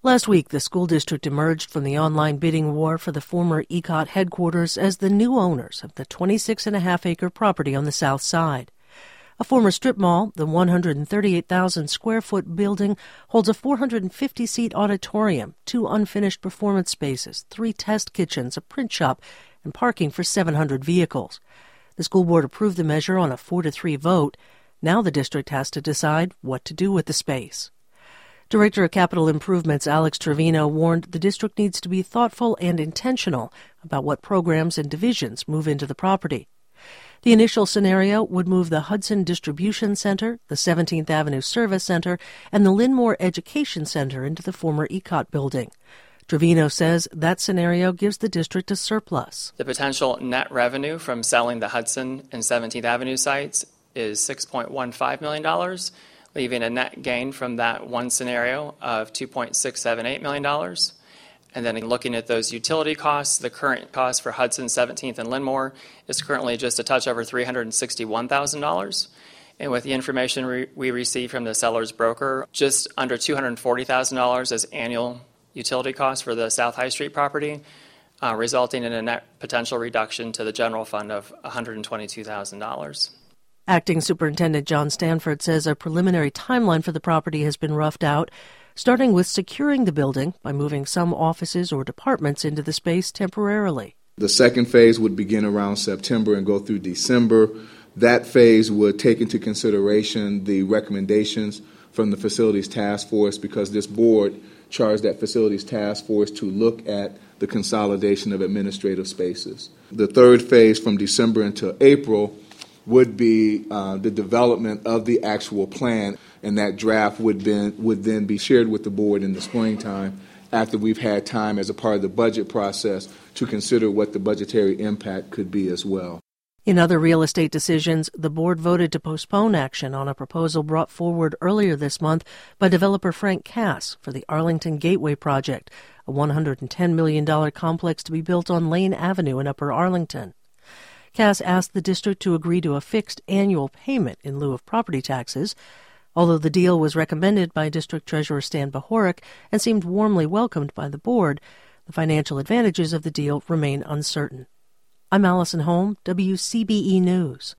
Last week, the school district emerged from the online bidding war for the former ECOT headquarters as the new owners of the 26.5-acre property on the south side. A former strip mall, the 138,000-square-foot building holds a 450-seat auditorium, 2 unfinished performance spaces, 3 test kitchens, a print shop, and parking for 700 vehicles. The school board approved the measure on a 4-3 vote. Now the district has to decide what to do with the space. Director of Capital Improvements Alex Trevino warned the district needs to be thoughtful and intentional about what programs and divisions move into the property. The initial scenario would move the Hudson Distribution Center, the 17th Avenue Service Center, and the Linmore Education Center into the former ECOT building. Trevino says that scenario gives the district a surplus. The potential net revenue from selling the Hudson and 17th Avenue sites is $6.15 million, leaving a net gain from that one scenario of $2.678 million. And then looking at those utility costs, the current cost for Hudson, 17th, and Linmore is currently just a touch over $361,000. And with the information we received from the seller's broker, just under $240,000 as annual utility costs for the South High Street property, resulting in a net potential reduction to the general fund of $122,000. Acting Superintendent John Stanford says a preliminary timeline for the property has been roughed out, starting with securing the building by moving some offices or departments into the space temporarily. The second phase would begin around September and go through December. That phase would take into consideration the recommendations from the Facilities Task Force, because this board charged that Facilities Task Force to look at the consolidation of administrative spaces. The third phase, from December until April, would be the development of the actual plan, and that draft would then be shared with the board in the springtime after we've had time as a part of the budget process to consider what the budgetary impact could be as well. In other real estate decisions, the board voted to postpone action on a proposal brought forward earlier this month by developer Frank Cass for the Arlington Gateway project, a $110 million complex to be built on Lane Avenue in Upper Arlington. Cass asked the district to agree to a fixed annual payment in lieu of property taxes. Although the deal was recommended by District Treasurer Stan Bohoric and seemed warmly welcomed by the board, the financial advantages of the deal remain uncertain. I'm Allison Holm, WCBE News.